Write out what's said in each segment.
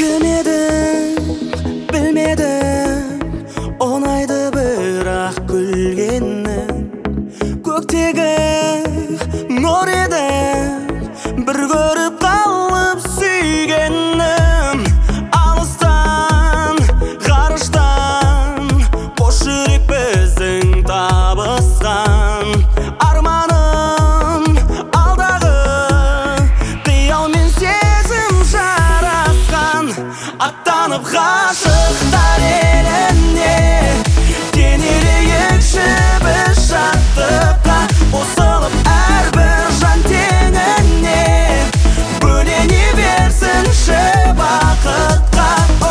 Кім едің, білмедім, оңайды бірақ күлгенің. Көктегі нұр едің, бір көріп қалып сүйгенім. Алыстан, ғарыштан, қош жүрек біздің табысқан. Арманым алдағы, қиялмен сезім жарасқан. Аттанып ғашықтар еліне, кенелейікші біз шаттыққа. Қосылып әрбір жан теңіне, бөлене берсінші бақытқа.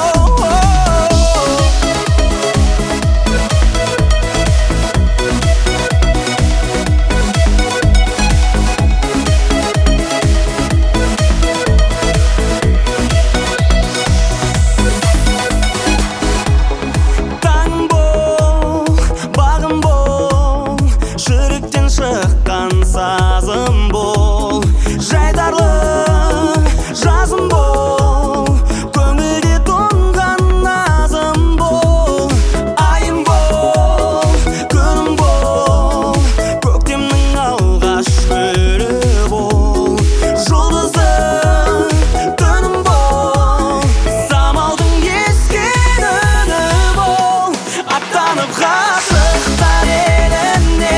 Шыққан сазым бол, жайдарлы жазым бол, көңілде тұнған назым бол. Айым бол, күнім бол, көктемнің алғаш гүлі бол. Жұлдызы түнім бол, самалдың ескен үні бол. Аттанып ғашықтар еліне,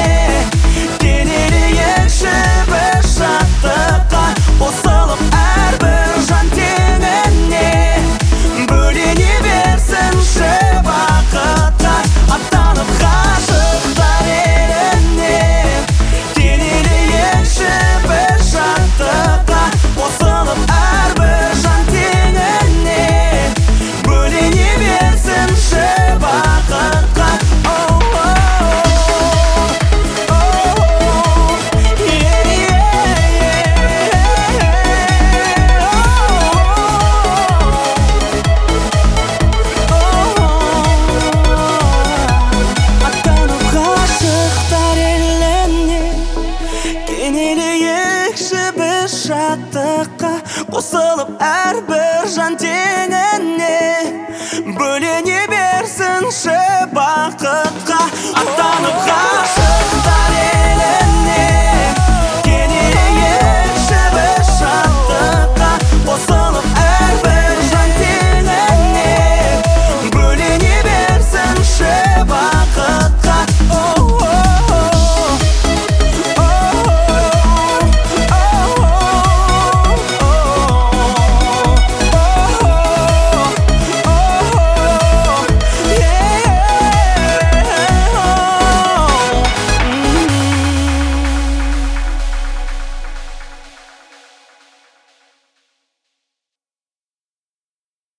қосылып әрбір жан теңіне, бөлене берсінші бақытқа. Аттанып ғашықтар еліне, кенелейікші біз шаттыққа. Қосылып әрбір жан теңіне, бөлене берсінші бақытқа. Қосылып әрбір жан теңіне, бөлене берсінші бақытқа. Аттанып ғашықтар еліне,